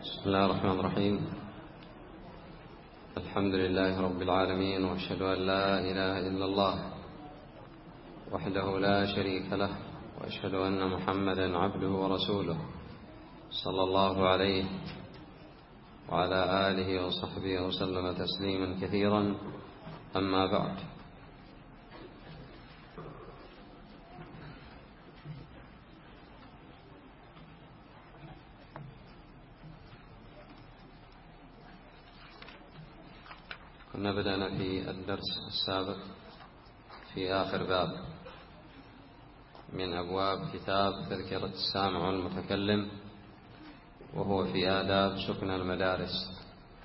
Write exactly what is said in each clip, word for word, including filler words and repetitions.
بسم الله الرحمن الرحيم. الحمد لله رب العالمين، وأشهد أن لا إله إلا الله وحده لا شريك له، وأشهد أن محمدا عبده ورسوله صلى الله عليه وعلى آله وصحبه وسلم تسليما كثيرا. أما بعد، كنا بدأنا في الدرس السابق في آخر باب من أبواب كتاب تذكرة السامع والمتكلم، وهو في آداب سكن المدارس.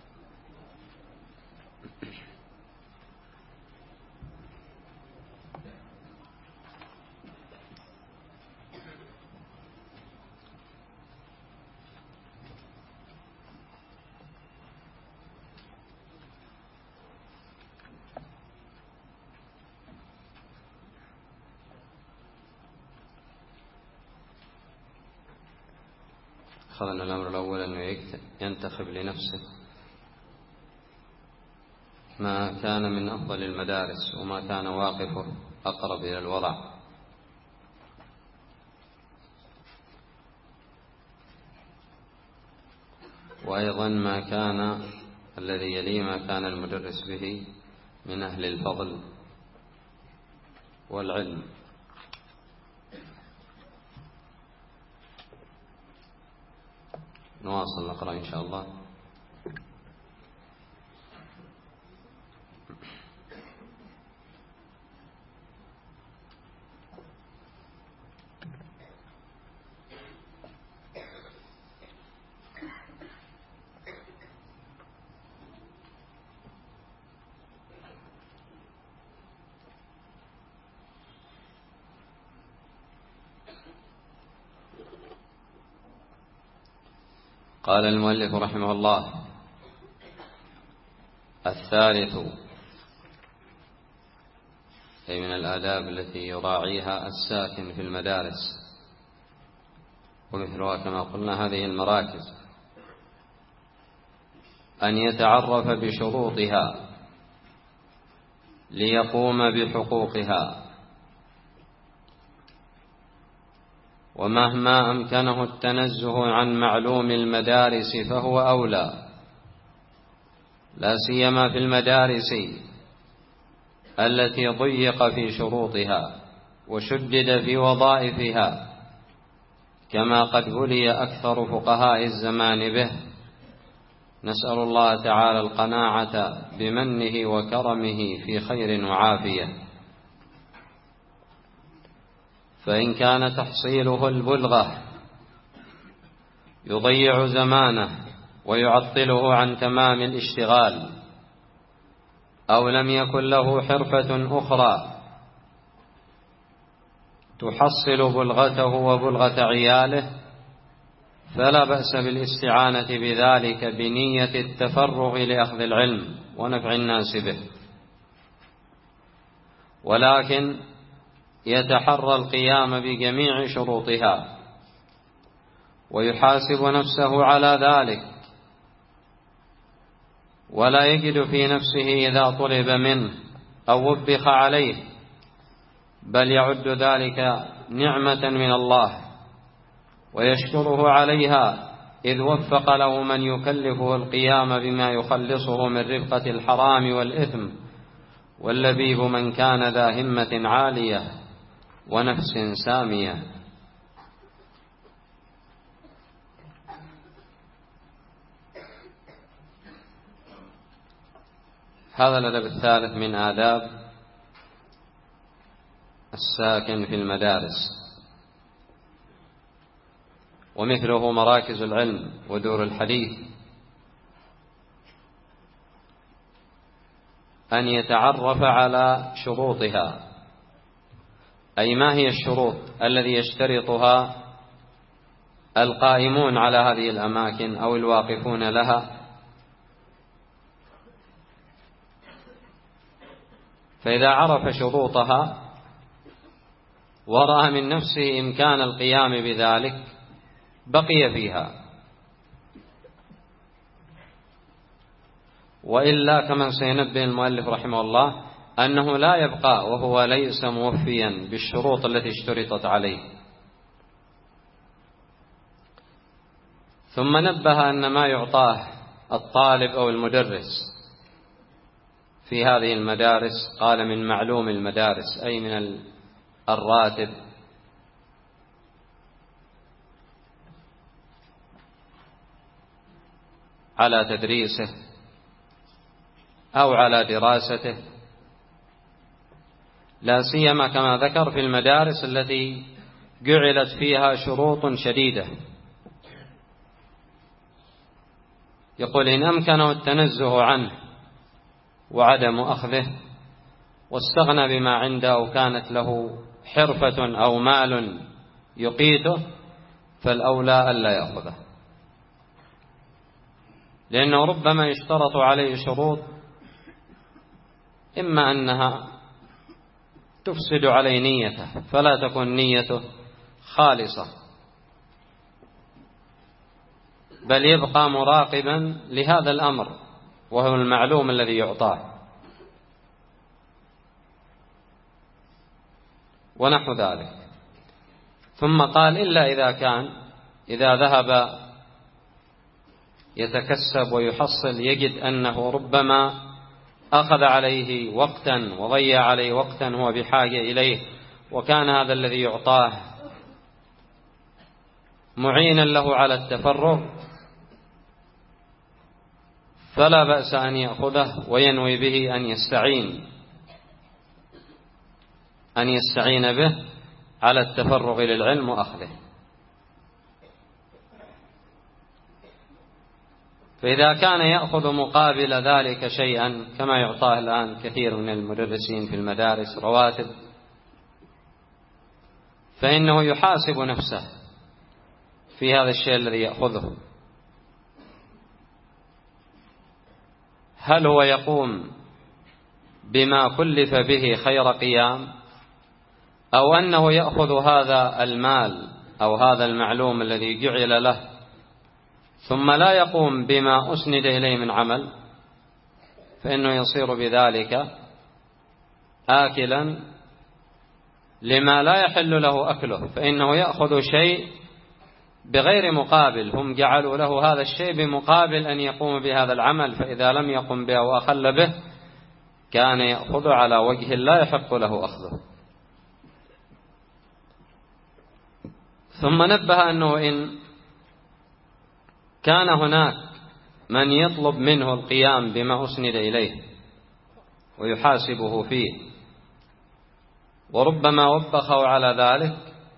أخذنا الأمر الأول أنه ينتخب لنفسه ما كان من أفضل المدارس وما كان واقفه أقرب إلى الورع، وأيضا ما كان الذي يلي ما كان المدرس به من أهل الفضل والعلم. نواصل نقرأ إن شاء الله. قال المؤلف رحمه الله: الثالث، أي من الآداب التي يراعيها الساكن في المدارس، ومثلها كما قلنا هذه المراكز، أن يتعرف بشروطها ليقوم بحقوقها، ومهما أمكنه التنزه عن معلوم المدارس فهو أولى، لا سيما في المدارس التي ضيق في شروطها وشدد في وظائفها، كما قد بلي أكثر فقهاء الزمان به. نسأل الله تعالى القناعة بمنه وكرمه في خير وعافية. فإن كان تحصيله البلغة يضيع زمانه ويعطله عن تمام الاشتغال، أو لم يكن له حرفة أخرى تحصل بلغته وبلغة عياله، فلا بأس بالاستعانة بذلك بنية التفرغ لأخذ العلم ونفع الناس به، ولكن يتحرى القيام بجميع شروطها ويحاسب نفسه على ذلك، ولا يجد في نفسه إذا طلب منه أو وبخ عليه، بل يعد ذلك نعمة من الله ويشكره عليها، إذ وفق له من يكلفه القيام بما يخلصه من رفقة الحرام والإثم، واللبيب من كان ذا همة عالية ونفس سامية. هذا الأدب الثالث من آداب الساكن في المدارس، ومثله مراكز العلم ودور الحديث، أن يتعرف على شروطها. أي ما هي الشروط الذي يشترطها القائمون على هذه الأماكن أو الواقفون لها، فإذا عرف شروطها ورأى من نفسه إمكان القيام بذلك بقي فيها، وإلا كما سينبه المؤلف رحمه الله أنه لا يبقى وهو ليس موفيا بالشروط التي اشترطت عليه. ثم نبه أن ما يعطاه الطالب أو المدرس في هذه المدارس قال من معلوم المدارس، أي من الراتب على تدريسه أو على دراسته، لا سيما كما ذكر في المدارس التي جعلت فيها شروط شديدة. يقول إن أمكنه التنزه عنه وعدم أخذه واستغنى بما عنده أو كانت له حرفة أو مال يقيته فالأولى ألا يأخذه، لأنه ربما يشترط عليه شروط إما أنها تفسد عليه نيته فلا تكون نيته خالصة، بل يبقى مراقبا لهذا الأمر وهو المعلوم الذي يعطاه ونحو ذلك. ثم قال إلا إذا كان إذا ذهب يتكسب ويحصل يجد أنه ربما أخذ عليه وقتا وضيع عليه وقتا هو بحاجة إليه، وكان هذا الذي يعطاه معينا له على التفرغ، فلا بأس أن يأخذه وينوي به أن يستعين أن يستعين به على التفرغ للعلم وأخذه. فإذا كان يأخذ مقابل ذلك شيئا كما يعطاه الآن كثير من المدرسين في المدارس رواتب، فإنه يحاسب نفسه في هذا الشيء الذي يأخذه، هل هو يقوم بما كلف به خير قيام، أو أنه يأخذ هذا المال أو هذا المعلوم الذي جعل له ثم لا يقوم بما أسند إليه من عمل، فإنه يصير بذلك آكلا لما لا يحل له أكله، فإنه يأخذ شيء بغير مقابل، هم جعلوا له هذا الشيء بمقابل أن يقوم بهذا العمل، فإذا لم يقم به وأخل به كان يأخذ على وجه لا يحق له أخذه. ثم نبه أنه إن كان هناك من يطلب منه القيام بما أسند إليه ويحاسبه فيه وربما وبخه على ذلك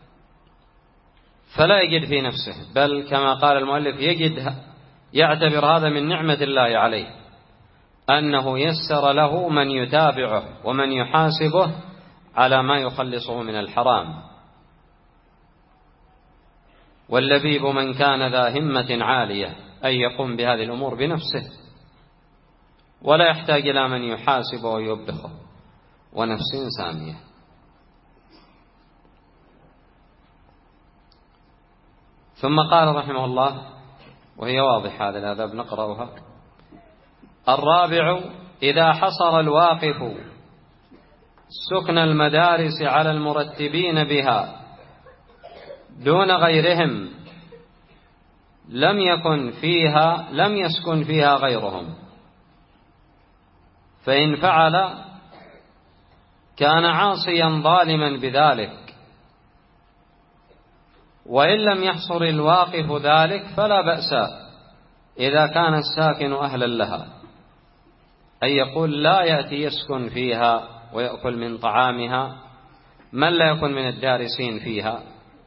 فلا يجد في نفسه، بل كما قال المؤلف يجد يعتبر هذا من نعمة الله عليه أنه يسر له من يتابعه ومن يحاسبه على ما يخلصه من الحرام. واللبيب من كان ذا همة عالية، أي يقوم بهذه الأمور بنفسه ولا يحتاج إلى من يحاسبه ويوبخه، ونفس سامية. ثم قال رحمه الله وهي واضحة هذه الآداب نقرأها: الرابع إذا حصر الواقف سكن المدارس على المرتبين بها دون غيرهم لم يكن فيها لم يسكن فيها غيرهم، فإن فعل كان عاصيا ظالما بذلك، وإن لم يحصر الواقف ذلك فلا بأس إذا كان الساكن أهلا لها، أي يقول لا يأتي يسكن فيها ويأكل من طعامها من لا يكن من الدارسين فيها،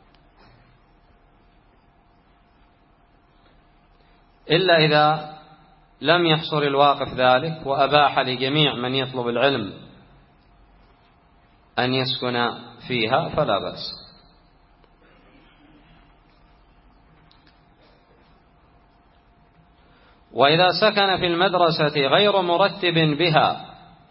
إلا إذا لم يحصر الواقف ذلك وأباح لجميع من يطلب العلم أن يسكن فيها فلا بأس. وإذا سكن في المدرسة غير مرتب بها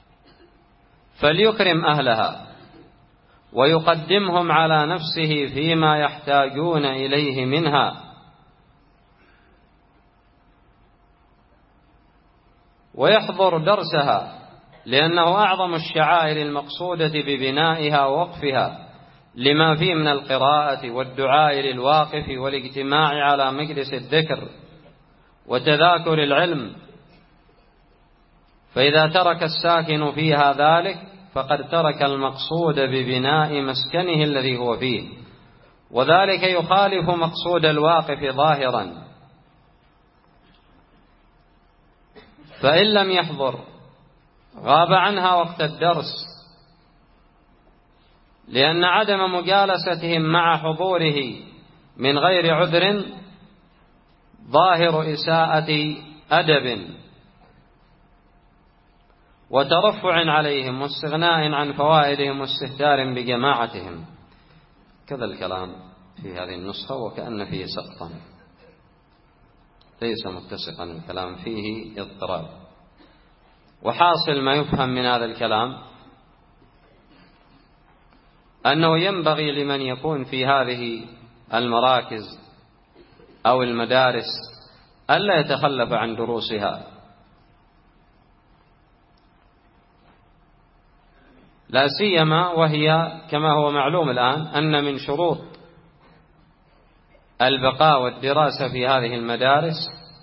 فليكرم أهلها ويقدمهم على نفسه فيما يحتاجون إليه منها، ويحضر درسها، لأنه أعظم الشعائر المقصودة ببنائها ووقفها لما فيه من القراءة والدعاء للواقف والاجتماع على مجلس الذكر وتذاكر العلم. فإذا ترك الساكن فيها ذلك فقد ترك المقصود ببناء مسكنه الذي هو فيه، وذلك يخالف مقصود الواقف ظاهرا. فإن لم يحضر غاب عنها وقت الدرس، لأن عدم مجالستهم مع حضوره من غير عذر ظاهر إساءة أدب وترفع عليهم واستغناء عن فوائدهم واستهتار بجماعتهم. كذا الكلام في هذه النسخة وكأن فيه سقطا، ليس متسقا الكلام، فيه اضطراب. وحاصل ما يفهم من هذا الكلام أنه ينبغي لمن يكون في هذه المراكز أو المدارس ألا يتخلف عن دروسها، لا سيما وهي كما هو معلوم الآن أن من شروط البقاء والدراسة في هذه المدارس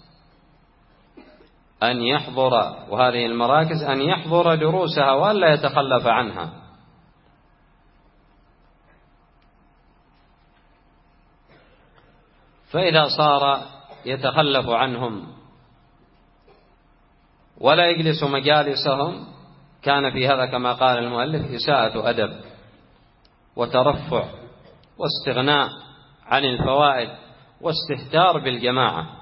أن يحضر، وهذه المراكز أن يحضر دروسها وألا يتخلف عنها. فإذا صار يتخلف عنهم ولا يجلس مجالسهم كان في هذا كما قال المؤلف إساءة أدب وترفع واستغناء عن الفوائد واستهتار بالجماعة.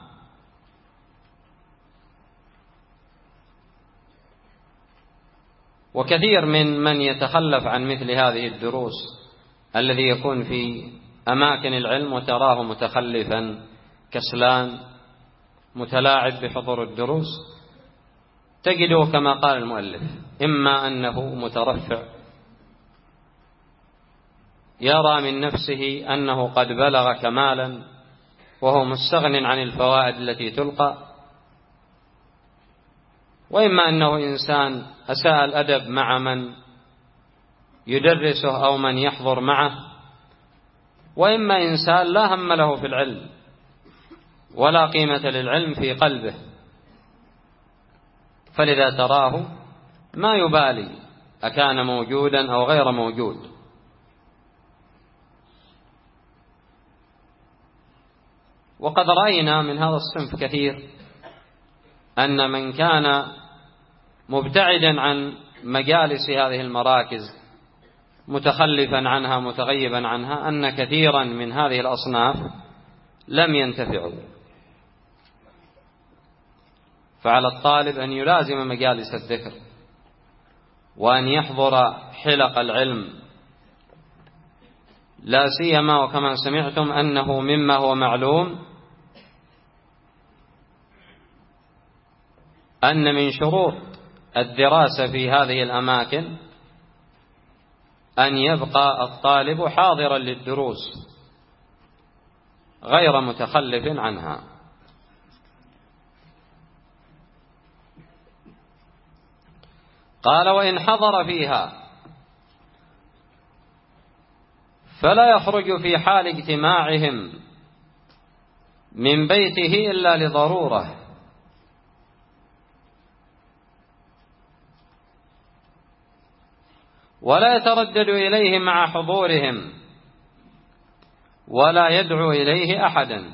وكثير من من يتخلف عن مثل هذه الدروس الذي يكون في أماكن العلم وتراه متخلفا كسلان متلاعب بحضور الدروس، تجده كما قال المؤلف إما أنه مترفع يرى من نفسه أنه قد بلغ كمالا وهو مستغن عن الفوائد التي تلقى، وإما أنه إنسان أساء الأدب مع من يدرسه أو من يحضر معه، وإما إنسان لا هم له في العلم ولا قيمة للعلم في قلبه، فلذا تراه ما يبالي أكان موجودا أو غير موجود. وقد رأينا من هذا الصنف كثير أن من كان مبتعدا عن مجالس هذه المراكز متخلفا عنها متغيبا عنها أن كثيرا من هذه الأصناف لم ينتفعوا. فعلى الطالب أن يلازم مجالس الذكر وأن يحضر حلق العلم، لا سيما وكما سمعتم أنه مما هو معلوم أن من شروط الدراسة في هذه الأماكن أن يبقى الطالب حاضرا للدروس غير متخلف عنها. قال وإن حضر فيها فلا يخرج في حال اجتماعهم من بيته إلا لضرورة، ولا يتردد إليه مع حضورهم ولا يدعو إليه أحدا،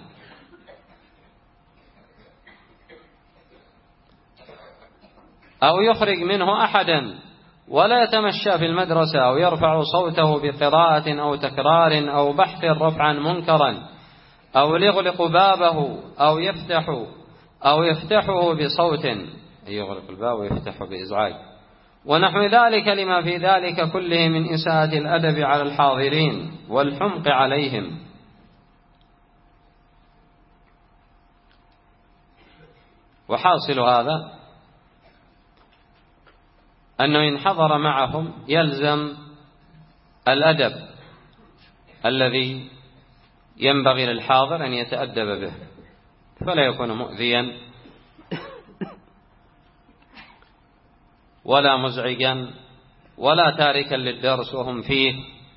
أو يخرج منه أحدا، ولا يتمشى في المدرسة أو يرفع صوته بقراءة أو تكرار أو بحث رفعا منكرا أو يغلق بابه أو يفتح أو يفتحه بصوت، يغلق الباب ويفتحه بإزعاج ونحو ذلك، لما في ذلك كله من إساءة الأدب على الحاضرين والحمق عليهم. وحاصل هذا أنه إن حضر معهم يلزم الأدب الذي ينبغي للحاضر أن يتأدب به، فلا يكون مؤذيا ولا مزعجا ولا تاركا للدرس وهم فيه،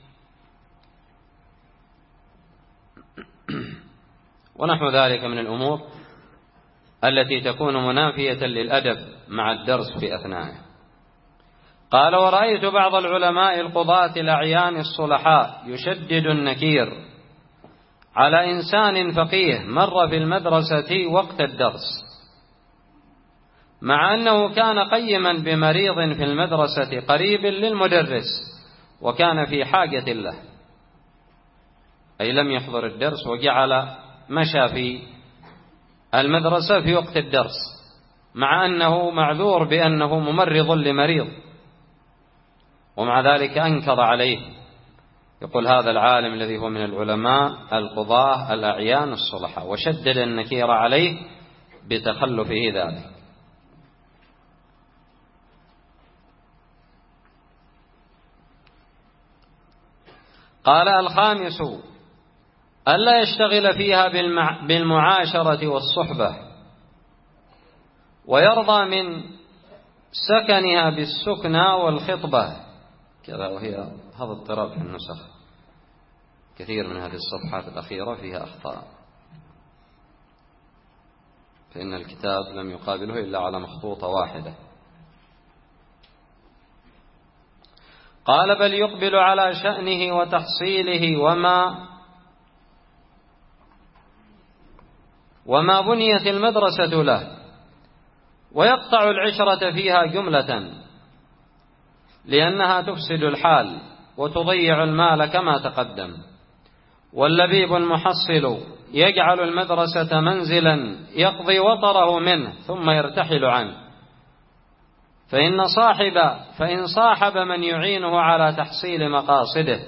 ونحو ذلك من الأمور التي تكون منافية للأدب مع الدرس في أثنائه. قال: ورأيت بعض العلماء القضاة الأعيان الصلحاء يشدد النكير على إنسان فقيه مر في المدرسة وقت الدرس، مع أنه كان قيما بمريض في المدرسة قريب للمدرس وكان في حاجة له، أي لم يحضر الدرس وجعل مشى في المدرسة في وقت الدرس، مع أنه معذور بأنه ممرض لمريض، ومع ذلك أنكر عليه. يقول هذا العالم الذي هو من العلماء القضاة الأعيان الصلحاء، وشدد النكير عليه بتخلفه ذلك. قال: الخامس ألا يشتغل فيها بالمعاشرة والصحبة، ويرضى من سكنها بالسكنى والخطبة. كذا، وهي هذا اضطراب في النسخ، كثير من هذه الصفحات الأخيرة فيها أخطاء، فإن الكتاب لم يقابله إلا على مخطوطة واحدة. قال: بل يقبل على شأنه وتحصيله وما وما بنيت المدرسة له، ويقطع العشرة فيها جملة، لأنها تفسد الحال وتضيع المال كما تقدم. واللبيب المحصل يجعل المدرسة منزلا يقضي وطره منه ثم يرتحل عنه، فإن صاحب فإن صاحب من يعينه على تحصيل مقاصده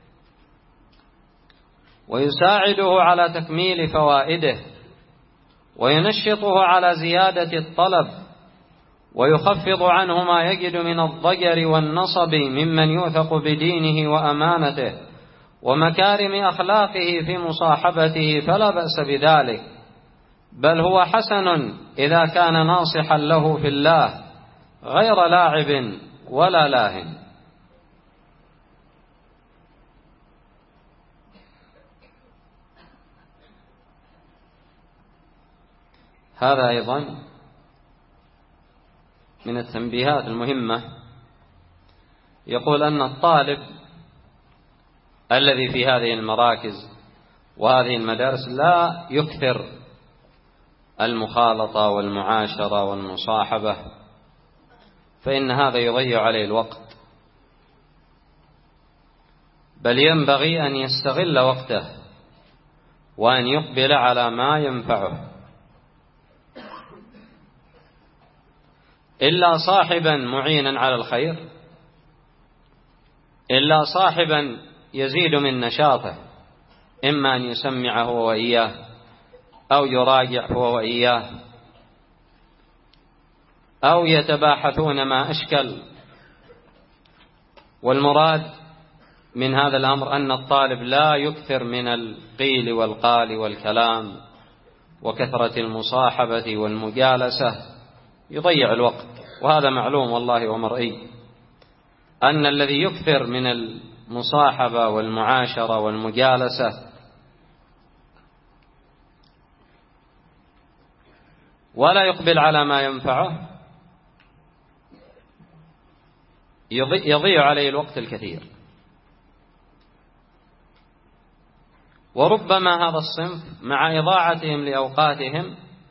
ويساعده على تكميل فوائده وينشطه على زيادة الطلب ويخفض عنه ما يجد من الضجر والنصب ممن يوثق بدينه وأمانته ومكارم أخلاقه في مصاحبته، فلا بأس بذلك، بل هو حسن إذا كان ناصحا له في الله غير لاعب ولا لاهٍ. هذا أيضا من التنبيهات المهمة. يقول أن الطالب الذي في هذه المراكز وهذه المدارس لا يكثر المخالطة والمعاشرة والمصاحبة، فإن هذا يضيع عليه الوقت، بل ينبغي أن يستغل وقته وأن يقبل على ما ينفعه. إلا صاحبا معينا على الخير، إلا صاحبا يزيد من نشاطه، إما أن يسمع هو وإياه أو يراجع هو وإياه أو يتباحثون ما أشكل. والمراد من هذا الأمر أن الطالب لا يكثر من القيل والقال والكلام وكثرة المصاحبة والمجالسة، يضيع الوقت، وهذا معلوم والله ومرئي، أن الذي يكثر من المصاحبة والمعاشرة والمجالسة ولا يقبل على ما ينفعه يضيع عليه الوقت الكثير. وربما هذا الصنف مع إضاعتهم لأوقاتهم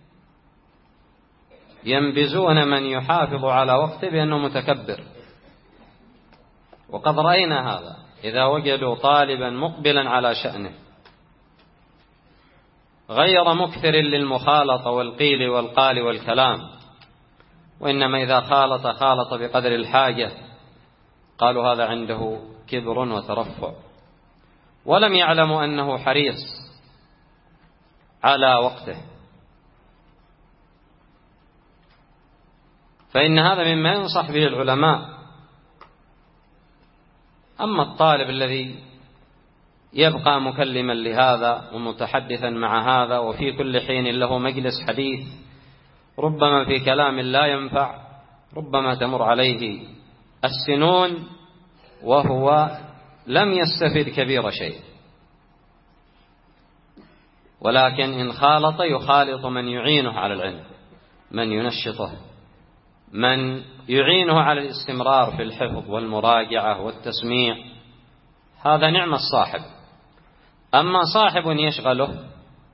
ينبزون من يحافظ على وقته بأنه متكبر، وقد رأينا هذا إذا وجدوا طالبا مقبلا على شأنه غير مكثر للمخالطة والقيل والقال والكلام، وإنما إذا خالط خالط بقدر الحاجة، قالوا هذا عنده كبر وترفع، ولم يعلموا أنه حريص على وقته. فإن هذا مما ينصح به العلماء. أما الطالب الذي يبقى مكلما لهذا ومتحدثا مع هذا وفي كل حين له مجلس حديث، ربما في كلام لا ينفع، ربما تمر عليه السنون وهو لم يستفد كبير شيء، ولكن إن خالط يخالط من يعينه على العلم، من ينشطه، من يعينه على الاستمرار في الحفظ والمراجعة والتسميع. هذا نعم الصاحب. أما صاحب يشغله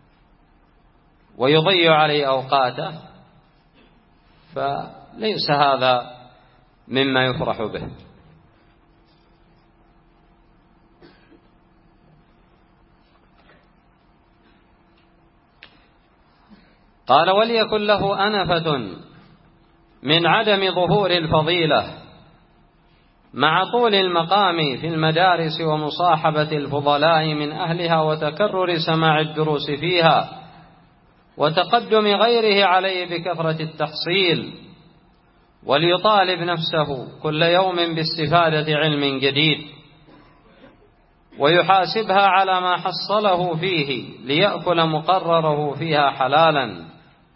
ويضيع عليه أوقاته فليس هذا مما يفرح به. قال: وليكن له أنفة من عدم ظهور الفضيلة مع طول المقام في المدارس ومصاحبة الفضلاء من أهلها وتكرر سماع الدروس فيها وتقدم غيره عليه بكثرة التحصيل، وليطالب نفسه كل يوم باستفادة علم جديد ويحاسبها على ما حصله فيه ليأكل مقرره فيها حلالا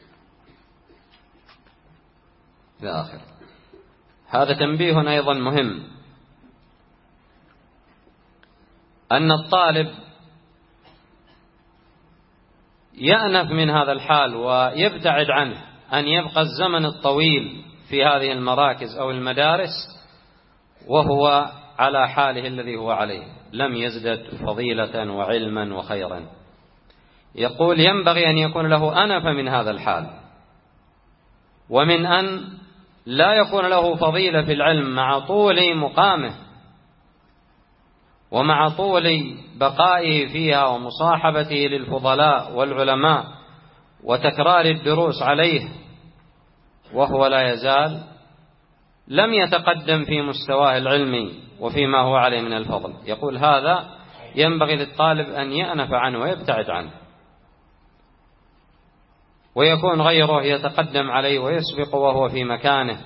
إلى آخر. هذا تنبيه أيضا مهم، أن الطالب يأنف من هذا الحال ويبتعد عنه، أن يبقى الزمن الطويل في هذه المراكز أو المدارس وهو على حاله الذي هو عليه، لم يزدد فضيلة وعلما وخيرا. يقول: ينبغي أن يكون له أنف من هذا الحال، ومن أن لا يكون له فضيلة في العلم مع طول مقامه ومع طول بقائه فيها ومصاحبته للفضلاء والعلماء وتكرار الدروس عليه وهو لا يزال لم يتقدم في مستواه العلمي وفيما هو عليه من الفضل. يقول: هذا ينبغي للطالب أن يأنف عنه ويبتعد عنه، ويكون غيره يتقدم عليه ويسبق وهو في مكانه.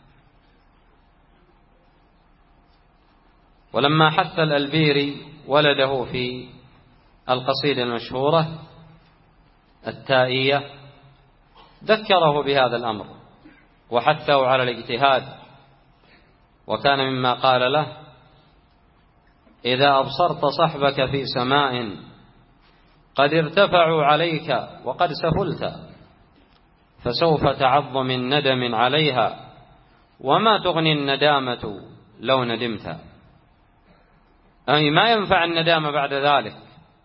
ولما حث الألبيري ولده في القصيدة المشهورة التائية ذكره بهذا الأمر وحثه على الاجتهاد، وكان مما قال له: إذا أبصرت صحبك في سماء قد ارتفعوا عليك وقد سفلت فسوف تعظ من ندم عليها وما تغني الندامة لو ندمت. أي ما ينفع الندامة بعد ذلك.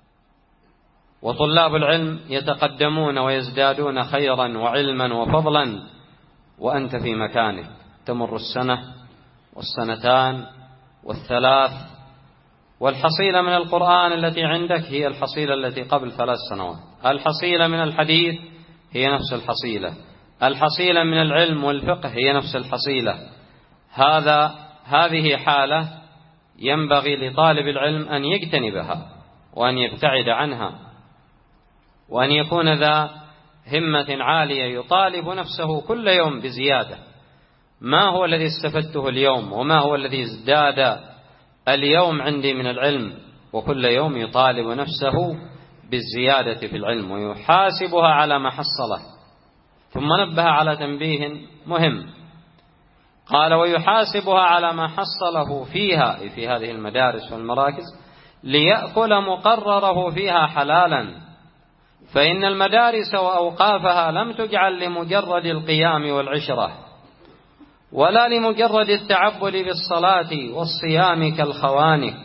وطلاب العلم يتقدمون ويزدادون خيرا وعلما وفضلا وأنت في مكانك، تمر السنة والسنتان والثلاث، والحصيلة من القرآن التي عندك هي الحصيلة التي قبل ثلاث سنوات، الحصيلة من الحديث هي نفس الحصيلة، الحصيلة من العلم والفقه هي نفس الحصيلة. هذا هذه حالة ينبغي لطالب العلم أن يجتنبها وأن يبتعد عنها، وأن يكون ذا همة عالية يطالب نفسه كل يوم بزيادة. ما هو الذي استفدته اليوم وما هو الذي ازداد اليوم عندي من العلم، وكل يوم يطالب نفسه بالزيادة في العلم ويحاسبها على ما حصله. ثم نبه على تنبيه مهم، قال: ويحاسبها على ما حصله فيها، في هذه المدارس والمراكز، ليأكل مقرره فيها حلالا، فإن المدارس وأوقافها لم تجعل لمجرد القيام والعشرة ولا لمجرد التعبد بالصلاة والصيام كالخوانك،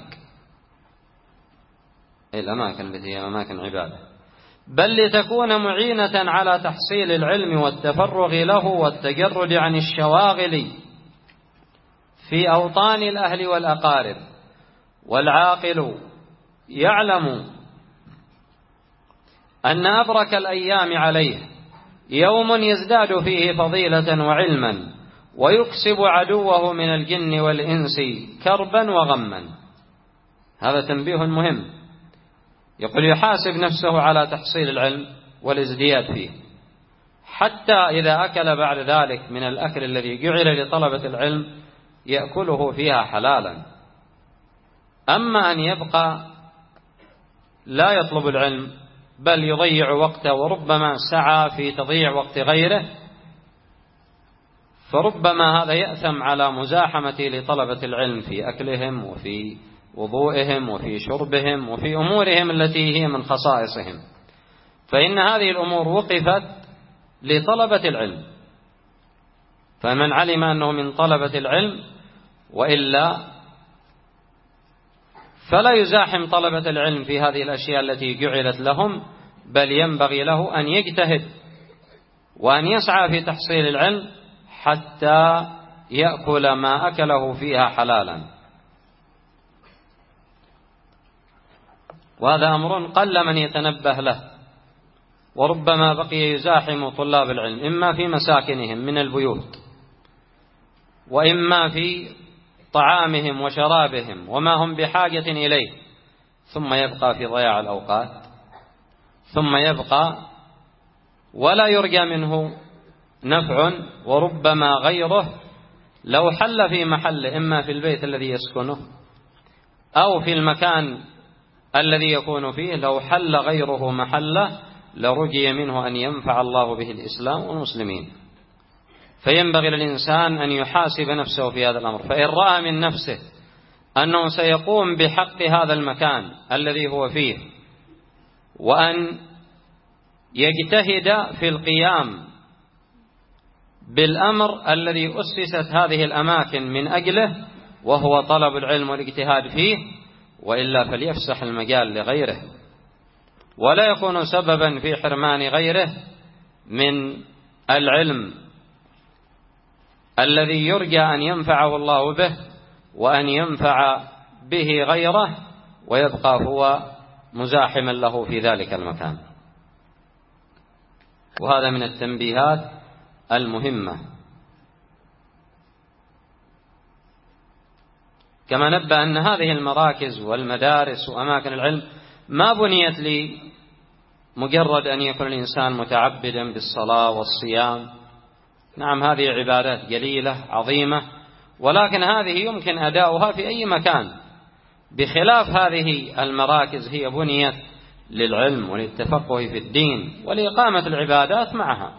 الأماكن التي هي أماكن عبادة، بل لتكون معينة على تحصيل العلم والتفرغ له والتجرد عن الشواغل في أوطان الأهل والأقارب. والعاقل يعلم أن أبرك الأيام عليه يوم يزداد فيه فضيلة وعلما ويكسب عدوه من الجن والإنس كربا وغما. هذا تنبيه مهم. يقول: يحاسب نفسه على تحصيل العلم والازدياد فيه، حتى إذا أكل بعد ذلك من الأكل الذي جعل لطلبة العلم يأكله فيها حلالا. أما أن يبقى لا يطلب العلم بل يضيع وقته وربما سعى في تضييع وقت غيره، فربما هذا يأثم على مزاحمة لطلبة العلم في أكلهم وفي وضوئهم وفي شربهم وفي أمورهم التي هي من خصائصهم، فإن هذه الأمور وقفت لطلبة العلم، فمن علم أنه من طلبة العلم وإلا فلا يزاحم طلبة العلم في هذه الأشياء التي جعلت لهم، بل ينبغي له أن يجتهد وأن يسعى في تحصيل العلم حتى يأكل ما أكله فيها حلالا. وهذا أمر قل من يتنبه له، وربما بقي يزاحم طلاب العلم إما في مساكنهم من البيوت، وإما في طعامهم وشرابهم وما هم بحاجة إليه، ثم يبقى في ضياع الأوقات، ثم يبقى ولا يرجى منه نفع. وربما غيره لو حل في محل، إما في البيت الذي يسكنه أو في المكان الذي يكون فيه، لو حل غيره محله لرجي منه أن ينفع الله به الإسلام والمسلمين. فينبغي للإنسان أن يحاسب نفسه في هذا الأمر، فإن رأى من نفسه أنه سيقوم بحق هذا المكان الذي هو فيه، وأن يجتهد في القيام بالأمر الذي أسست هذه الأماكن من أجله، وهو طلب العلم والاجتهاد فيه، وإلا فليفسح المجال لغيره، ولا يكون سببا في حرمان غيره من العلم الذي يرجى أن ينفعه الله به وأن ينفع به غيره، ويبقى هو مزاحما له في ذلك المكان. وهذا من التنبيهات المهمة. كما نبه أن هذه المراكز والمدارس وأماكن العلم ما بنيت لمجرد أن يكون الإنسان متعبدا بالصلاة والصيام. نعم، هذه عبادات جليلة عظيمة، ولكن هذه يمكن أداؤها في أي مكان، بخلاف هذه المراكز هي بنيت للعلم وللتفقه في الدين ولإقامة العبادات معها.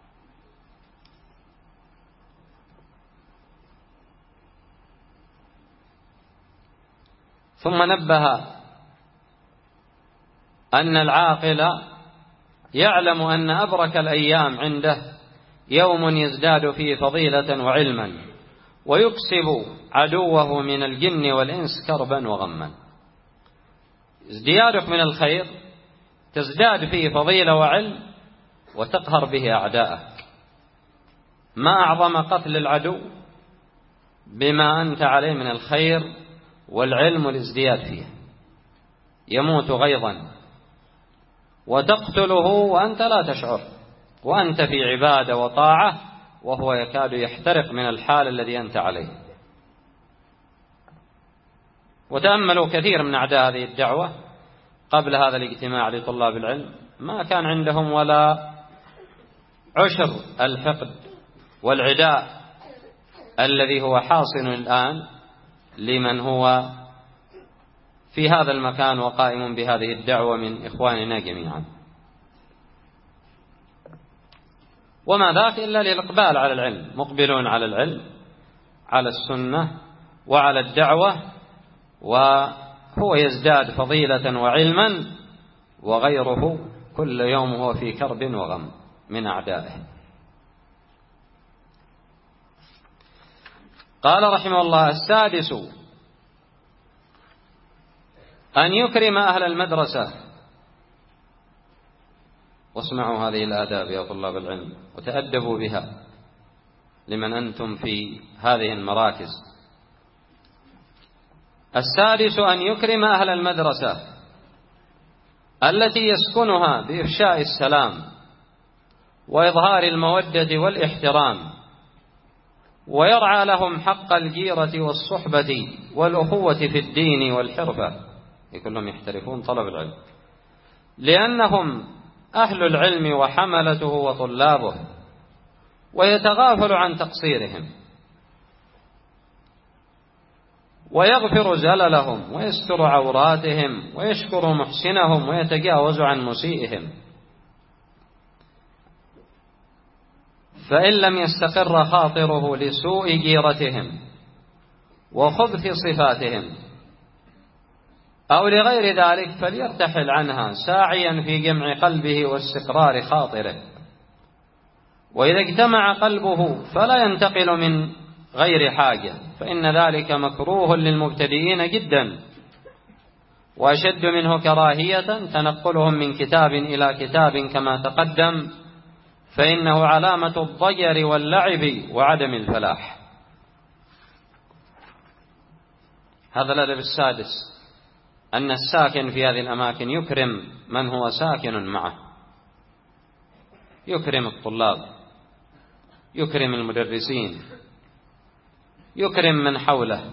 ثم نبه أن العاقل يعلم أن أبرك الأيام عنده يوم يزداد فيه فضيلة وعلما، ويكسب عدوه من الجن والإنس كربا وغما. ازديادك من الخير تزداد فيه فضيلة وعلم، وتقهر به أعداءك. ما أعظم قتل العدو بما أنت عليه من الخير والعلم والازدياد فيه. يموت غيظا وتقتله وأنت لا تشعر، وأنت في عبادة وطاعة، وهو يكاد يحترق من الحال الذي أنت عليه. وتأملوا كثير من أعداء هذه الدعوة قبل هذا الاجتماع لطلاب العلم ما كان عندهم ولا عشر الحقد والعداء الذي هو حاصل الآن لمن هو في هذا المكان وقائم بهذه الدعوة من إخواننا جميعا. وما ذاك إلا للإقبال على العلم، مقبلون على العلم، على السنة وعلى الدعوة، وهو يزداد فضيلة وعلما، وغيره كل يوم هو في كرب وغم من أعدائه. قال رحمه الله: السادس أن يكرم أهل المدرسة. واسمعوا هذه الآداب يا طلاب العلم وتأدبوا بها لمن أنتم في هذه المراكز. السادس أن يكرم أهل المدرسة التي يسكنها بإفشاء السلام وإظهار المودة والاحترام، ويرعى لهم حق الجيرة والصحبة والأخوة في الدين والحرفة، كلهم يحترفون طلب العلم، لأنهم أهل العلم وحملته وطلابه، ويتغافل عن تقصيرهم، ويغفر زللهم ويستر عوراتهم ويشكر محسنهم ويتجاوز عن مسيئهم. فإن لم يستقر خاطره لسوء جيرتهم وخبث صفاتهم أو لغير ذلك فليرتحل عنها ساعيا في جمع قلبه واستقرار خاطره. وإذا اجتمع قلبه فلا ينتقل من غير حاجة، فإن ذلك مكروه للمبتدئين جدا، وأشد منه كراهية تنقلهم من كتاب إلى كتاب كما تقدم، فإنه علامة الضجر واللعب وعدم الفلاح. هذا الأدب السادس، أن الساكن في هذه الأماكن يكرم من هو ساكن معه، يكرم الطلاب، يكرم المدرسين، يكرم من حوله،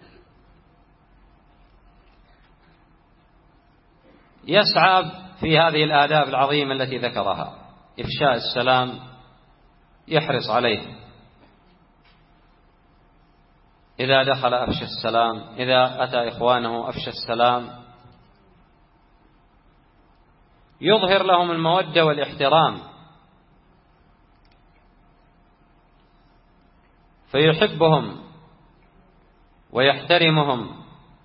يسعى في هذه الآداب العظيمة التي ذكرها، إفشاء السلام يحرص عليه، إذا دخل أفشى السلام، إذا أتى إخوانه أفشى السلام، يظهر لهم المودة والاحترام، فيحبهم ويحترمهم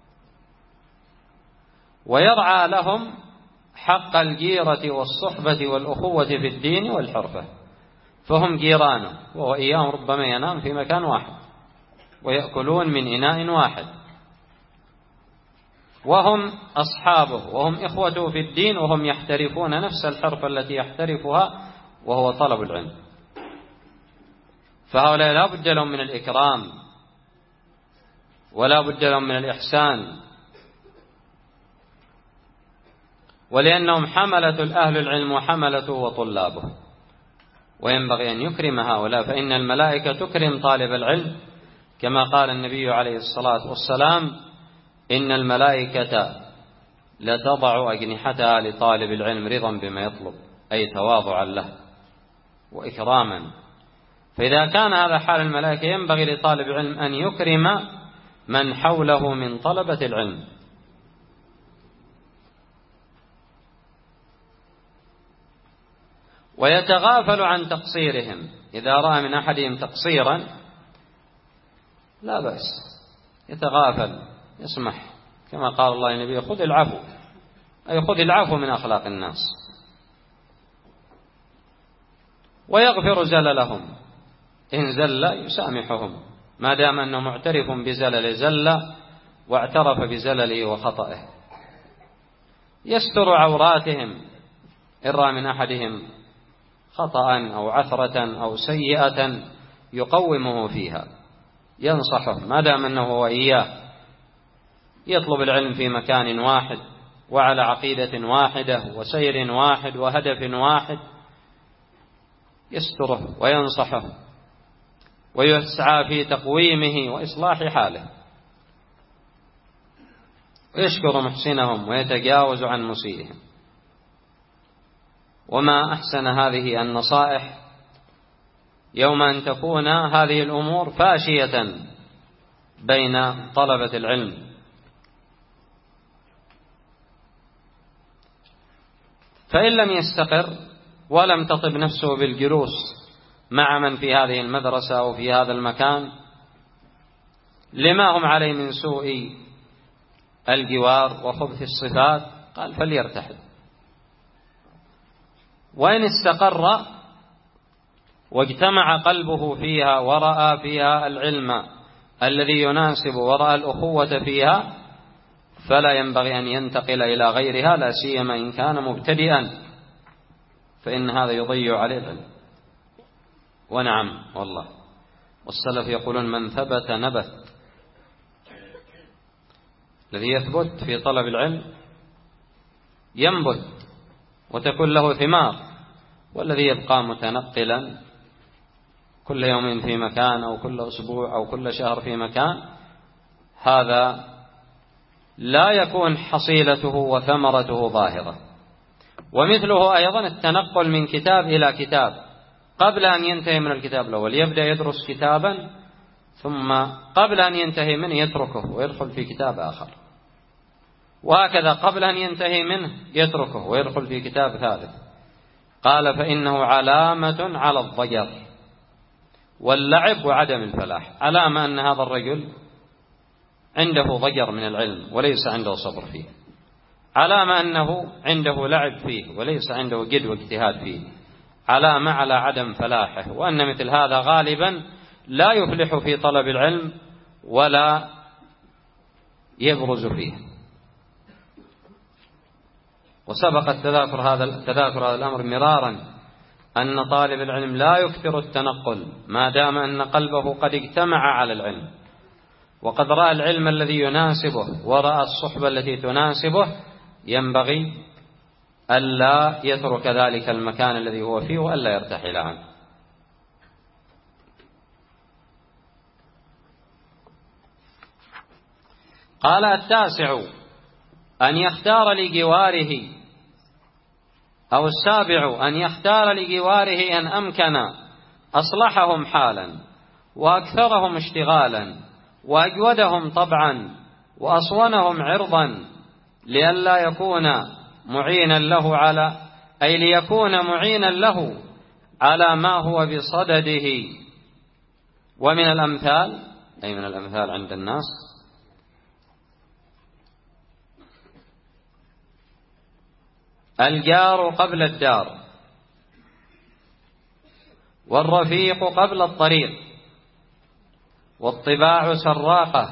ويرعى لهم حق الجيرة والصحبة والأخوة في الدين والحرفة، فهم جيرانه، وهو إياهم ربما ينام في مكان واحد ويأكلون من إناء واحد، وهم أصحابه وهم إخوته في الدين، وهم يحترفون نفس الحرفة التي يحترفها وهو طلب العلم. فهؤلاء لا بد لهم من الإكرام ولا بد لهم من الإحسان، ولأنهم حملة الأهل العلم وحملته وطلابه، وينبغي أن يكرم هؤلاء، فإن الملائكة تكرم طالب العلم، كما قال النبي عليه الصلاة والسلام: إن الملائكة لتضع أجنحتها لطالب العلم رضا بما يطلب، أي تواضعا له وإكراما. فإذا كان هذا حال الملائكة ينبغي لطالب العلم أن يكرم من حوله من طلبة العلم. ويتغافل عن تقصيرهم، إذا رأى من أحدهم تقصيرا لا بأس، يتغافل، يسمح، كما قال الله للنبي: خذ العفو، أي خذ العفو من أخلاق الناس. ويغفر زللهم، إن زل يسامحهم، ما دام أنه معترف بزلل زل واعترف بزلله وخطئه. يستر عوراتهم، إن رأى من أحدهم خطأ أو عثرة أو سيئة يقومه فيها، ينصحه، ما دام أنه وإياه يطلب العلم في مكان واحد وعلى عقيدة واحدة وسير واحد وهدف واحد، يستره وينصحه ويسعى في تقويمه وإصلاح حاله، ويشكر محسنهم ويتجاوز عن مسيئهم. وما أحسن هذه النصائح يوم أن تكون هذه الأمور فاشية بين طلبة العلم. فإن لم يستقر ولم تطب نفسه بالجلوس مع من في هذه المدرسة أو في هذا المكان لما هم عليه من سوء الجوار وخبث الصفات، قال: فليرتحل. وإن استقر واجتمع قلبه فيها ورأى فيها العلم الذي يناسب ورأى الأخوة فيها، فلا ينبغي أن ينتقل إلى غيرها، لا سيما إن كان مبتدئا، فإن هذا يضيع عليه العلم. ونعم والله، والسلف يقولون: من ثبت نبت. الذي يثبت في طلب العلم ينبت وتكون له ثمار، والذي يبقى متنقلا كل يوم في مكان أو كل أسبوع أو كل شهر في مكان، هذا لا يكون حصيلته وثمرته ظاهرة. ومثله أيضا التنقل من كتاب إلى كتاب قبل أن ينتهي من الكتاب الأول، يبدأ يدرس كتابا ثم قبل أن ينتهي منه يتركه ويدخل في كتاب آخر، وهكذا قبل أن ينتهي منه يتركه ويدخل في كتاب ثالث. قال: فإنه علامة على الضجر، واللعب وعدم الفلاح، علامة أن هذا الرجل عنده ضجر من العلم وليس عنده صبر فيه، علامة أنه عنده لعب فيه وليس عنده جد واجتهاد فيه، علامة على عدم فلاحه، وأن مثل هذا غالبا لا يفلح في طلب العلم ولا يبرز فيه. وسبق التذاكر هذا التذاكر هذا الأمر مرارا، أن طالب العلم لا يكثر التنقل ما دام أن قلبه قد اجتمع على العلم وقد رأى العلم الذي يناسبه ورأى الصحبة التي تناسبه، ينبغي ألا يترك ذلك المكان الذي هو فيه وألا يرتحل عنه. قال التاسع أن يختار لجواره، أو السابع أن يختار لجواره أن أمكن أصلحهم حالا وأكثرهم اشتغالا وأجودهم طبعا وأصونهم عرضا، لئلا يكون معينا له على أي ليكون معينا له على ما هو بصدده. ومن الأمثال أي من الأمثال عند الناس الجار قبل الدار، والرفيق قبل الطريق، والطباع سراقة،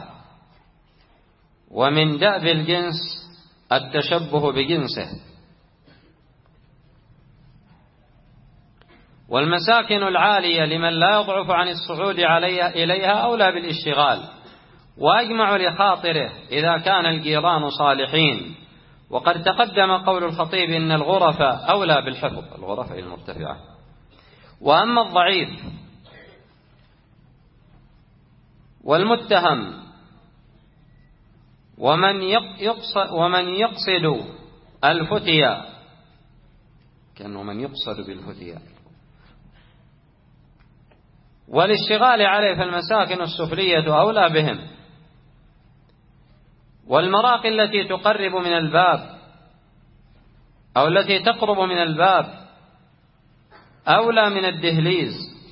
ومن دأب الجنس التشبه بجنسه. والمساكن العالية لمن لا يضعف عن الصعود عليها إليها أولى بالاشتغال، وأجمع لخاطره إذا كان الجيران صالحين. وقد تقدم قول الخطيب إن الغرف أولى بالحفظ، الغرف المرتفعة. وأما الضعيف والمتهم ومن يقصد, ومن يقصد الفتيا، كأنه من يقصد بالفتيا والاشتغال عليه، فالمساكن السفلية أولى بهم. والمراقي التي تقرب من الباب أو التي تقرب من الباب أولى من الدهليز.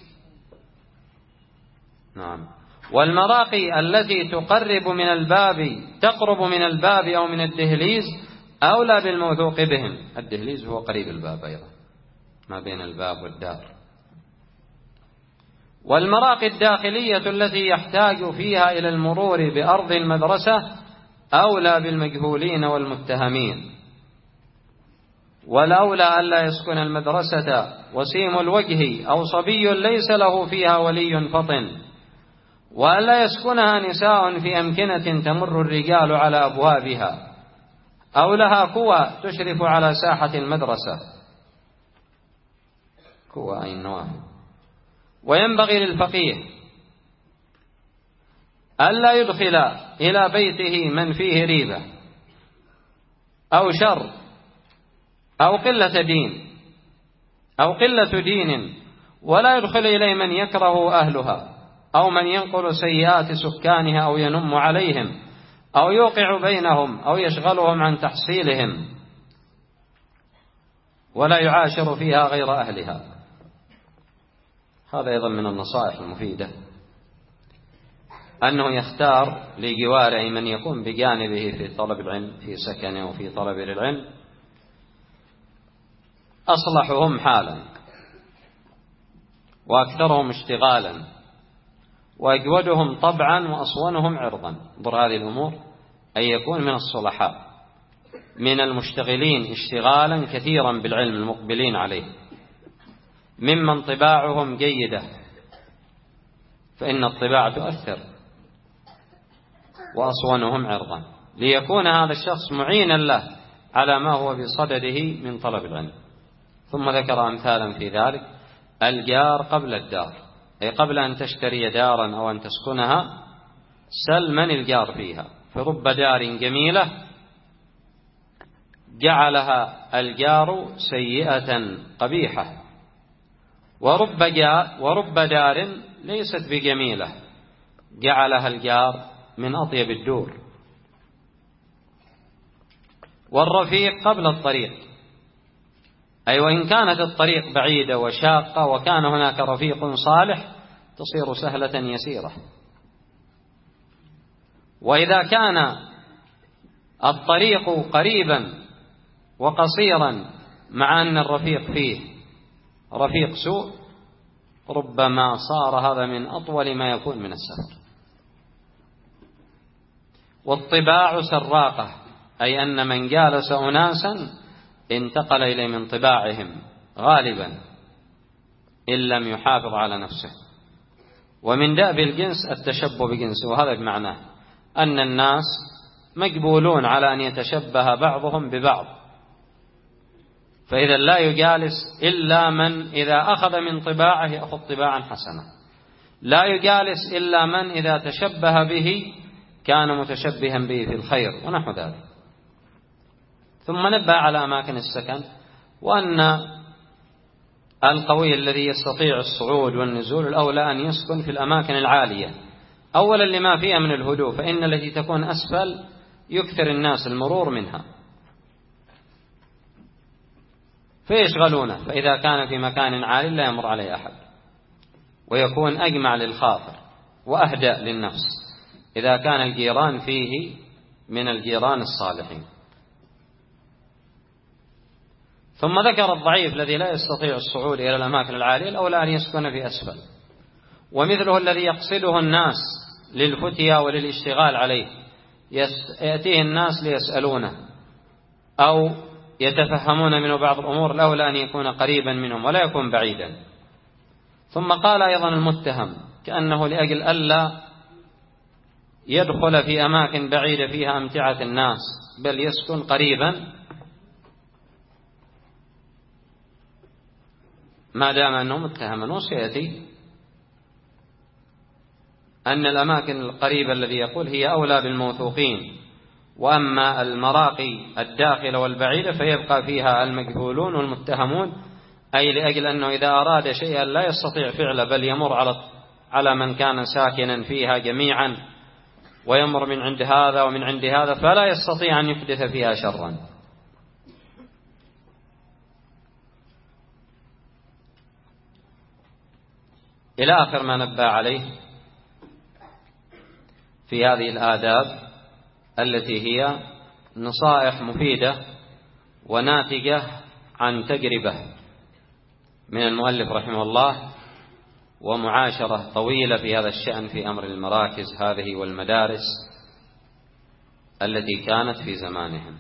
نعم. والمراقي التي تقرب من الباب تقرب من الباب أو من الدهليز أولى بالموثوق بهم. الدهليز هو قريب الباب أيضا، ما بين الباب والدار. والمراقي الداخلية التي يحتاج فيها إلى المرور بأرض المدرسة أولى بالمجهولين والمتهمين. والأولى ألا يسكن المدرسة وسيم الوجه أو صبي ليس له فيها ولي فطن، وألا يسكنها نساء في أمكنة تمر الرجال على أبوابها أو لها قوى تشرف على ساحة المدرسة، قوى أي النوافذ. وينبغي للفقيه ألا يدخل إلى بيته من فيه ريبة أو شر أو قلة دين أو قلة دين، ولا يدخل إليه من يكره أهلها أو من ينقل سيئات سكانها أو ينم عليهم أو يوقع بينهم أو يشغلهم عن تحصيلهم، ولا يعاشر فيها غير أهلها. هذا أيضا من النصائح المفيدة، أنه يختار لجواره من يكون بجانبه في طلب العلم، في سكنه وفي طلب العلم، أصلحهم حالا وأكثرهم اشتغالا وأجودهم طبعا وأصونهم عرضا. انظر هذه الأمور، أن يكون من الصلحاء من المشتغلين اشتغالا كثيرا بالعلم المقبلين عليه، ممن طباعهم جيدة، فإن الطباع تؤثر، وأصونهم عرضا، ليكون هذا الشخص معينا له على ما هو بصدده من طلب العلم. ثم ذكر أمثالا في ذلك: الجار قبل الدار، أي قبل أن تشتري دارا أو أن تسكنها سل من الجار فيها، فرب دار جميلة جعلها الجار سيئة قبيحة، ورب, ورب دار ليست بجميلة جعلها الجار من أطيب الدور. والرفيق قبل الطريق، أي وإن كانت الطريق بعيدة وشاقة وكان هناك رفيق صالح تصير سهلة يسيرة. وإذا كان الطريق قريبا وقصيرا مع أن الرفيق فيه رفيق سوء، ربما صار هذا من أطول ما يكون من السفر. والطباع سراقة، أي أن من جالس أناسا انتقل إليه من طباعهم غالبا إن لم يحافظ على نفسه. ومن دأب الجنس التشبه بجنسه، وهذا بمعناه أن الناس مقبولون على أن يتشبه بعضهم ببعض، فإذا لا يجالس إلا من إذا أخذ من طباعه يأخذ طباعا حسنة، لا يجالس إلا من إذا تشبه به كان متشبها به في الخير ونحو ذلك. ثم نبه على أماكن السكن، وأن القوي الذي يستطيع الصعود والنزول الأولى أن يسكن في الأماكن العالية، أولا لما فيها من الهدوء، فإن التي تكون أسفل يكثر الناس المرور منها فيشغلونه، فإذا كان في مكان عالي لا يمر عليه أحد، ويكون أجمع للخاطر وأهدأ للنفس إذا كان الجيران فيه من الجيران الصالحين. ثم ذكر الضعيف الذي لا يستطيع الصعود إلى الأماكن العالية الأولى أن يسكن في أسفل، ومثله الذي يقصده الناس للفتيا وللاشتغال عليه، يأتيه الناس ليسألونه أو يتفهمون منه بعض الأمور، الأولى أن يكون قريبا منهم ولا يكون بعيدا. ثم قال أيضا المتهم كأنه لأجل ألا يدخل في أماكن بعيدة فيها أمتعة الناس، بل يسكن قريبا ما دام أنه متهم. وسيأتي أن الأماكن القريبة الذي يقول هي أولى بالموثوقين، وأما المراقي الداخل والبعيدة فيبقى فيها المجهولون والمتهمون، أي لأجل أنه إذا أراد شيئا لا يستطيع فعله بل يمر على على من كان ساكنا فيها جميعا، ويمر من عند هذا ومن عند هذا، فلا يستطيع أن يحدث فيها شرا. إلى آخر ما نبه عليه في هذه الآداب التي هي نصائح مفيدة وناتجة عن تجربة من المؤلف رحمه الله، ومعاشرة طويلة في هذا الشأن في أمر المراكز هذه والمدارس التي كانت في زمانهم.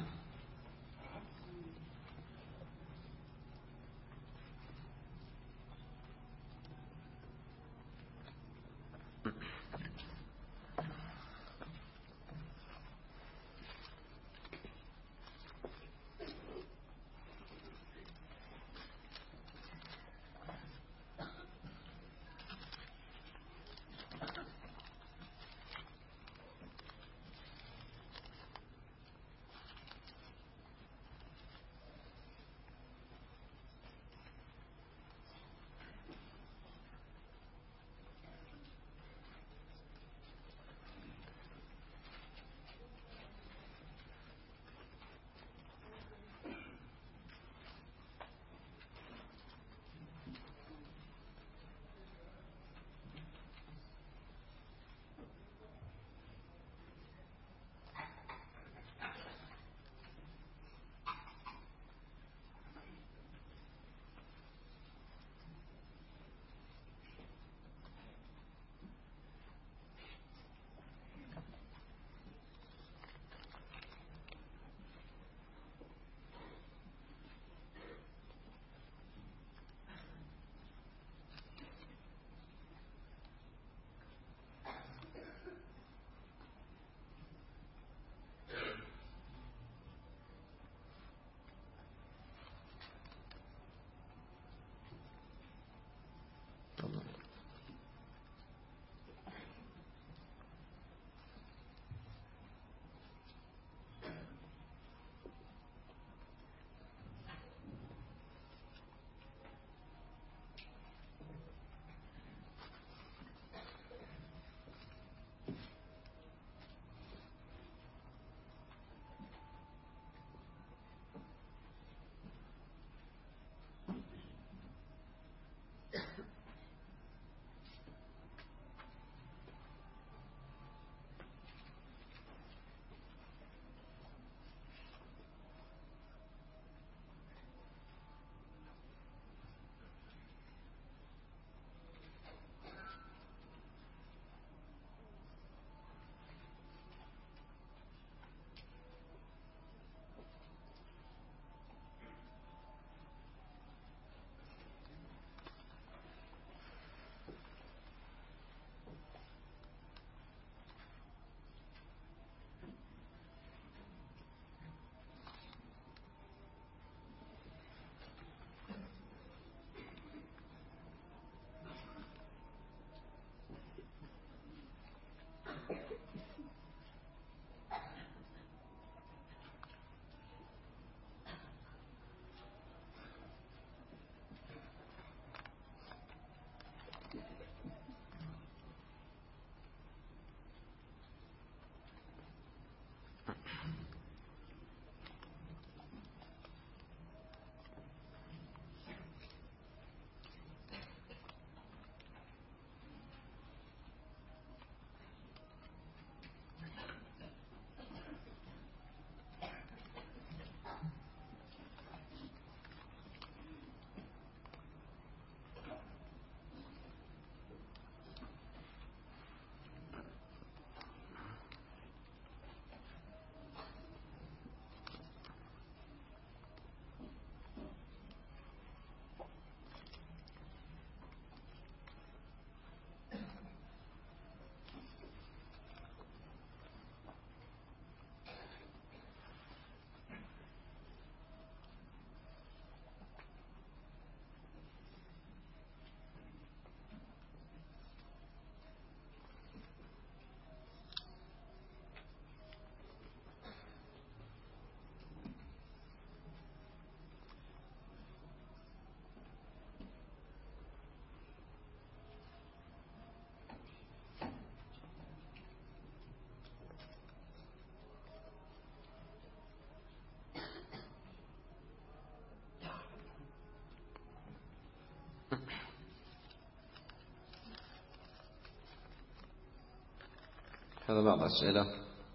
هذا بعض أسئلة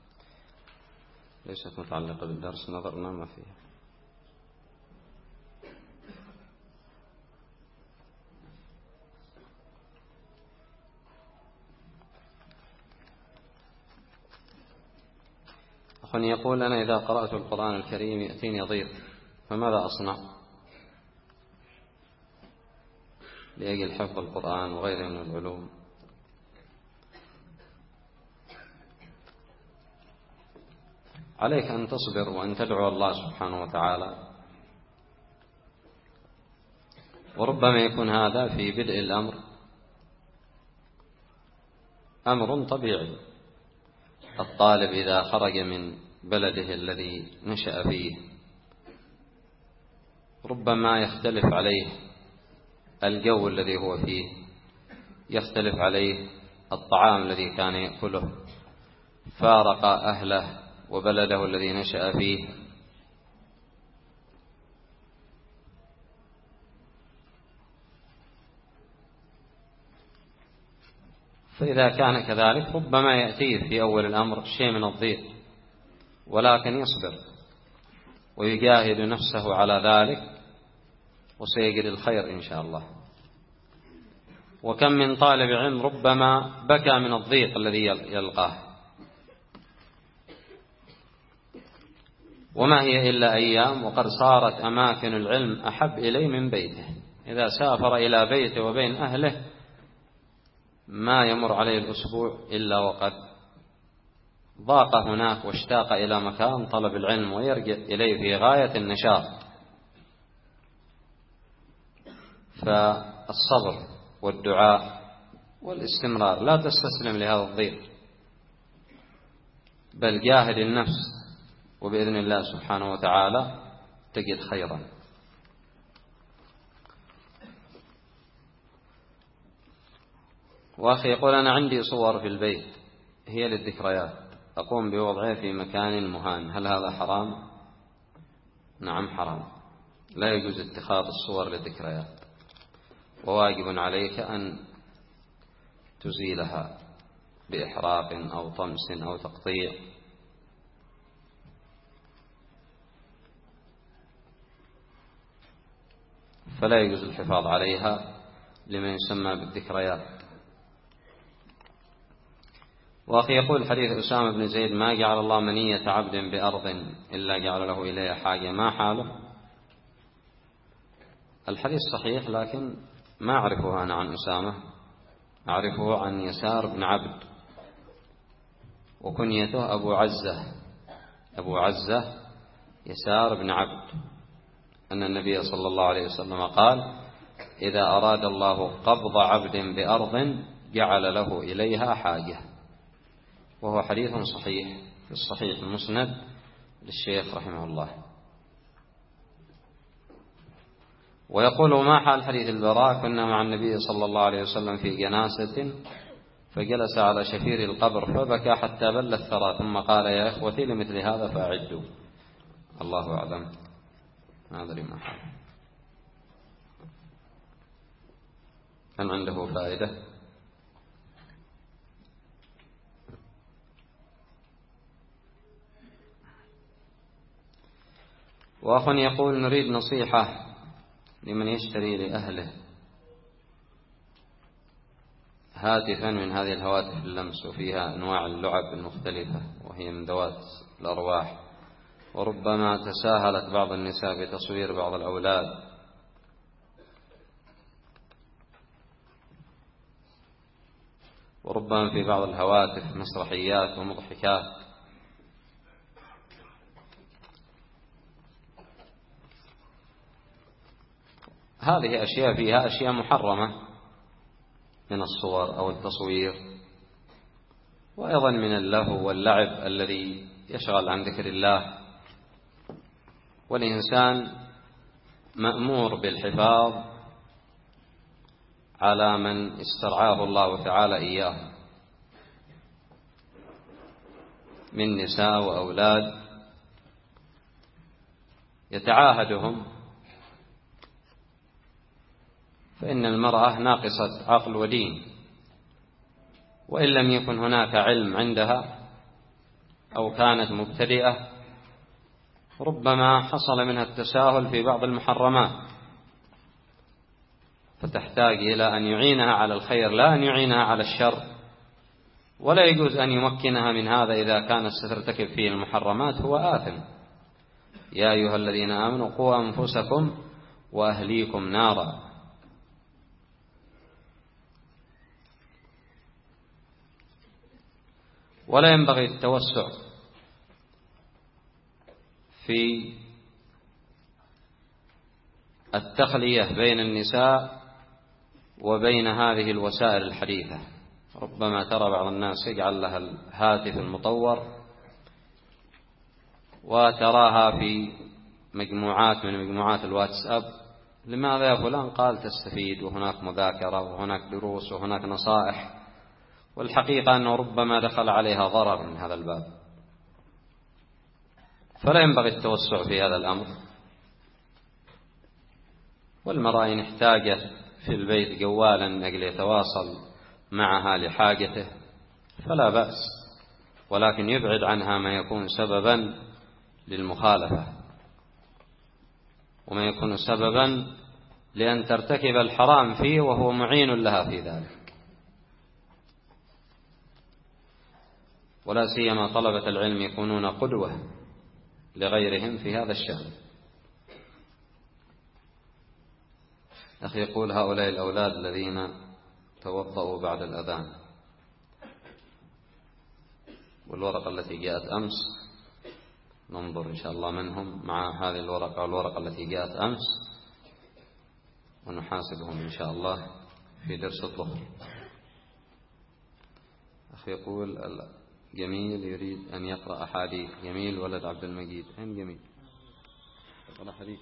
ليست متعلقة بالدرس نظرنا ما فيها. أخي يقول: أنا إذا قرأت القرآن الكريم يأتيني ضيق فماذا أصنع لأجل حفظ القرآن وغيره من العلوم؟ عليك أن تصبر وأن تدعو الله سبحانه وتعالى، وربما يكون هذا في بدء الأمر أمر طبيعي. الطالب إذا خرج من بلده الذي نشأ فيه ربما يختلف عليه الجو الذي هو فيه، يختلف عليه الطعام الذي كان يأكله، فارق أهله وبلده الذي نشأ فيه. فإذا كان كذلك ربما يأتيه في أول الأمر شيء من الضيق، ولكن يصبر ويجاهد نفسه على ذلك وسيجد الخير إن شاء الله. وكم من طالب علم ربما بكى من الضيق الذي يلقاه، وما هي إلا أيام وقد صارت أماكن العلم أحب إليه من بيته. إذا سافر إلى بيته وبين أهله ما يمر عليه الأسبوع إلا وقد ضاق هناك واشتاق إلى مكان طلب العلم ويرجع إليه في غاية النشاط. فالصبر والدعاء والاستمرار، لا تستسلم لهذا الضيق، بل جاهد النفس وبإذن الله سبحانه وتعالى تجد خيرا. وأخي يقول: أنا عندي صور في البيت هي للذكريات، أقوم بوضعها في مكان مهان، هل هذا حرام؟ نعم حرام، لا يجوز اتخاذ الصور للذكريات، وواجب عليك أن تزيلها بإحراق أو طمس أو تقطيع. فلا يجوز الحفاظ عليها لمن يسمى بالذكريات. وأخي يقول: حديث أسامة بن زيد: ما جعل الله منية عبد بأرض إلا جعل له إليها حاجة، ما حاله؟ الحديث صحيح، لكن ما أعرفه أنا عن أسامة، أعرفه عن يسار بن عبد، وكنيته أبو عزة، أبو عزة يسار بن عبد، أن النبي صلى الله عليه وسلم قال: إذا أراد الله قبض عبد بأرض جعل له إليها حاجة. وهو حديث صحيح في الصحيح المسند للشيخ رحمه الله. ويقول: ما حال حديث البراء؟ كنا مع النبي صلى الله عليه وسلم في جنازة فجلس على شفير القبر فبكى حتى بل الثرى، ثم قال: يا إخوتي لمثل هذا فأعدوا. الله أعلم، ما أدري ما حال. هل عنده فائدة؟ وأخ يقول: نريد نصيحة لمن يشتري لأهله هاتفا من هذه الهواتف اللمس وفيها أنواع اللعب المختلفة وهي من ذوات الأرواح، وربما تساهلت بعض النساء بتصوير بعض الأولاد، وربما في بعض الهواتف مسرحيات ومضحكات. هذه أشياء فيها أشياء محرمة من الصور أو التصوير، وأيضا من اللهو واللعب الذي يشغل عن ذكر الله. والإنسان مأمور بالحفاظ على من استرعاه الله تعالى إياه من نساء وأولاد يتعاهدهم، فإن المرأة ناقصة عقل ودين، وإن لم يكن هناك علم عندها أو كانت مبتدئة ربما حصل منها التساهل في بعض المحرمات، فتحتاج إلى أن يعينها على الخير لا أن يعينها على الشر. ولا يجوز أن يمكنها من هذا إذا كانت سترتكب فيه المحرمات هو آثم. يا أيها الذين آمنوا قوا أنفسكم وأهليكم نارا. ولا ينبغي التوسع في التخلية بين النساء وبين هذه الوسائل الحديثة. ربما ترى بعض الناس يجعل لها الهاتف المطور وتراها في مجموعات من مجموعات الواتساب. لماذا يا فلان؟ قال تستفيد، وهناك مذاكرة وهناك دروس وهناك نصائح، والحقيقة أنه ربما دخل عليها ضرر من هذا الباب. فلا ينبغي التوسع في هذا الأمر. والمرأة إن احتاجت في البيت جوالا من أجل يتواصل معها لحاجته فلا بأس، ولكن يبعد عنها ما يكون سببا للمخالفة وما يكون سببا لأن ترتكب الحرام فيه وهو معين لها في ذلك. ولا سيما طلبة العلم يكونون قدوة لغيرهم في هذا الشأن. أخي يقول هؤلاء الأولاد الذين توضأوا بعد الأذان والورقة التي جاءت أمس ننظر إن شاء الله منهم مع هذه الورقة والورقة التي جاءت أمس ونحاسبهم إن شاء الله في درس الظهر. أخي يقول جميل يريد أن يقرأ أحاديث. جميل ولد عبد المجيد. أين جميل؟ يقرأ حديث.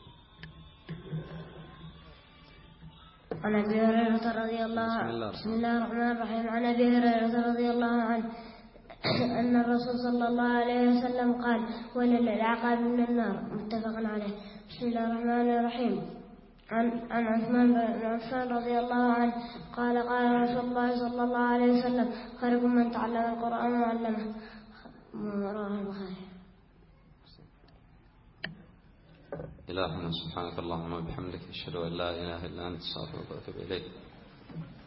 عن أبي هريرة رضي الله عنه. بسم الله الرحمن الرحيم. عن أبي هريرة رضي الله عنه أن الرسول صلى الله عليه وسلم قال: ويل للعقاب من النار. متفق عليه. بسم الله الرحمن الرحيم. عن عن عثمان بن عفان رضي الله عنه قال: قال رسول الله صلى الله عليه وسلم: خيركم من تعلم القرآن وعلمه. رواه البخاري. إلهنا سبحانك اللهم وبحمدك أشهد أن لا إله إلا أنت أستغفرك وأتوب إليك.